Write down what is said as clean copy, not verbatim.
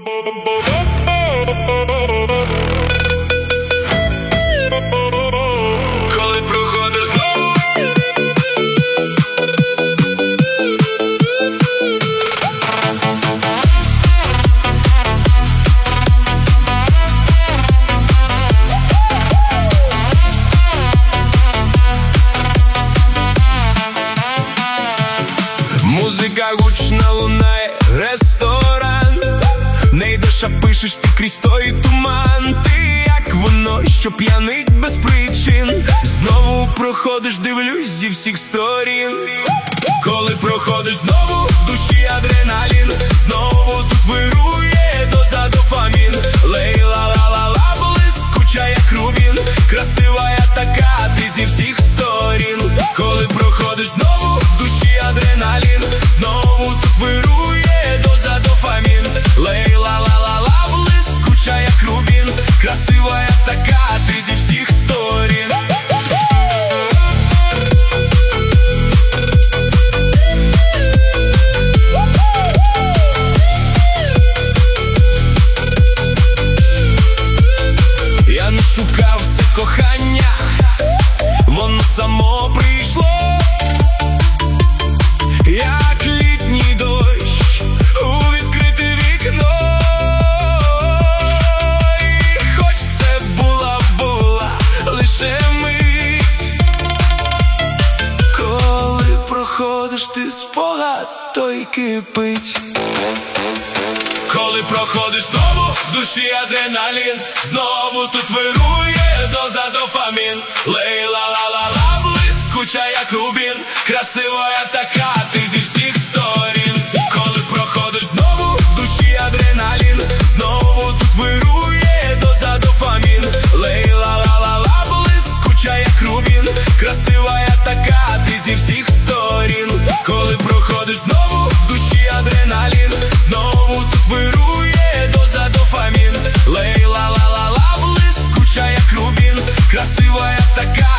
Коли проходиш знову, музика гучна лунає, ресторан. Не йдеш, а пишеш ти крізь той туман. Ти як воно, що п'янить без причин. Знову проходиш, дивлюсь зі всіх сторін. Коли проходиш знову, в душі адреналін. Знову тут вирує доза дофамін. Лей-ла-ла-ла-ла, блискуча як рубін. Красива я така, ти зі всіх сторін. Коли проходиш знову, в душі адреналін. Знову тут вирує доза дофамін. Лей-ла-ла-ла-ла, блискуча як рубін. Красива я така, ти зі всіх сторін. Я не шукав це кохання, воно само прийшло. Як літній дощ у відкрите вікно. І хоч це була лише мить. Коли проходиш ти спогад, той кипить. Коли проходиш знову, в душі адреналін. Знову тут вирує доза дофамін. Лей-ла-ла-ла-ла, блискуча як рубін. Красива я така, ти зі всіх сторін. Коли проходиш знову, в душі адреналін. Знову тут вирує доза дофамін. Лей-ла-ла-ла-ла, блискуча як рубін. Красива я така, ти зі всіх сторін. Коли проходиш знову, в душі адреналін. Знову тут вирує доза дофамін. Лей-ла-ла-ла-ла, блискуча як рубін. Красива я така,